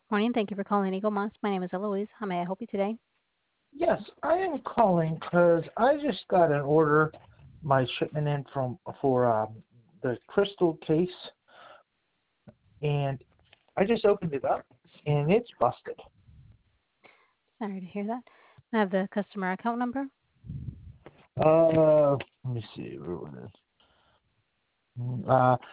Morning. Thank you for calling Eagle Moss. My name is Eloise. How may I help you today? Yes, I am calling because I just got an order, my shipment in for the crystal case, and I just opened it up, and it's busted. Sorry to hear that. I have the customer account number. Let me see what it is.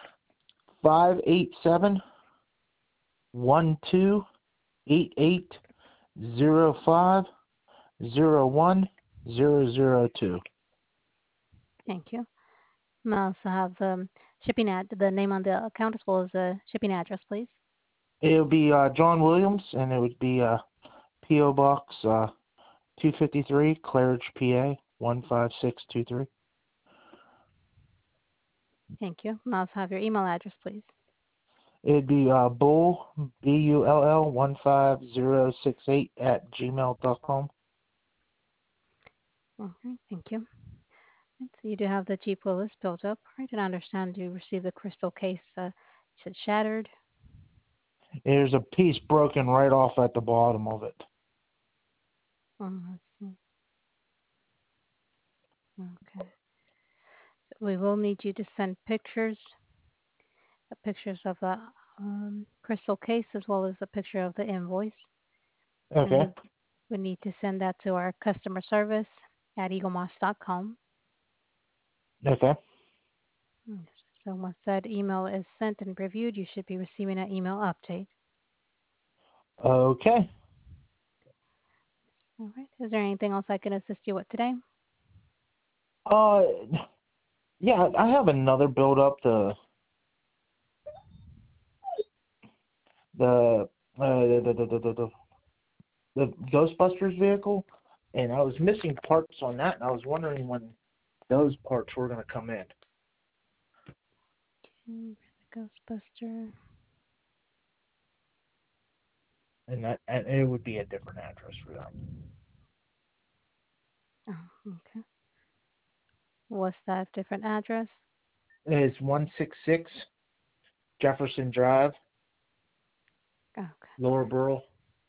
587-1288-05-01002. Thank you. I also have the the name on the account as well as the shipping address, please. It'll be John Williams, and it would be P.O. Box 253, Claridge, PA 15623. Thank you. I also have your email address, please. It'd be bull, BULL 15068 @gmail.com. Okay, thank you. Right, so you do have the Jeep Willis built up, right? And I understand you received the crystal case. You said shattered. There's a piece broken right off at the bottom of it. Let's see. Okay. So we will need you to send pictures of the crystal case as well as a picture of the invoice. And Okay. we need to send that to our customer service at eaglemoss.com. Okay. So once that email is sent and reviewed, you should be receiving an email update. Okay. All right. Is there anything else I can assist you with today? Uh, yeah, I have another build up the the Ghostbusters vehicle, and I was missing parts on that, and I was wondering when those parts were going to come in. Okay, the Ghostbuster. And it would be a different address for them. Oh, okay. What's that different address? It's 166 Jefferson Drive, Okay. Lower Burrell.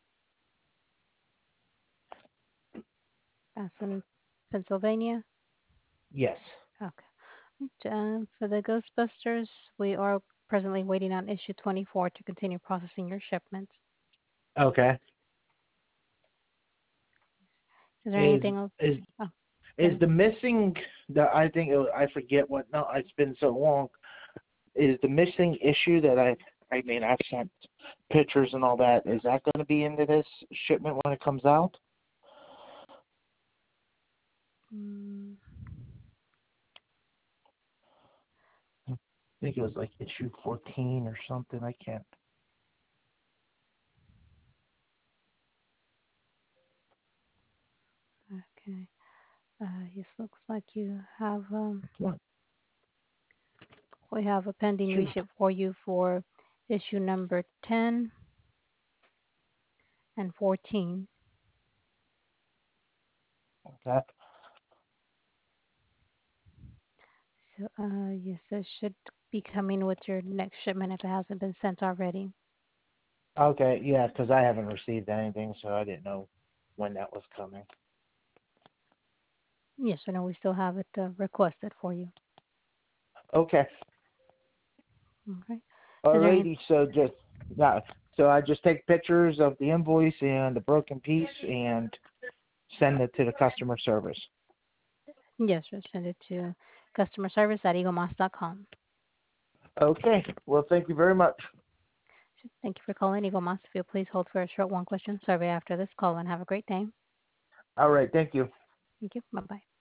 That's in Pennsylvania. Yes. Okay. For the Ghostbusters, we are presently waiting on issue 24 to continue processing your shipment. Okay. Is there Is anything else? is Oh, is the missing I think I forget what, no, it's been so long. Is the missing issue that I mean I've sent pictures and all that, is that going to be into this shipment when it comes out? mm, I think it was like issue 14 or something. I can't. okay. This looks like you have What? we have a pending Shoot. reship for you for issue number 10 and 14. Okay. So yes, this should be coming with your next shipment if it hasn't been sent already. Okay, yeah, because I haven't received anything, so I didn't know when that was coming. Yes, I know we still have it requested for you. Okay. Okay. Is there any, Alrighty, so just yeah, so I just take pictures of the invoice and the broken piece and send it to the customer service. yes, we'll send it to customer service at eaglemoss.com. Okay. Well, thank you very much. Thank you for calling Eagle Moss. If you'll please hold for a short one question survey after this call and have a great day. All right. Thank you. Thank you. Bye bye.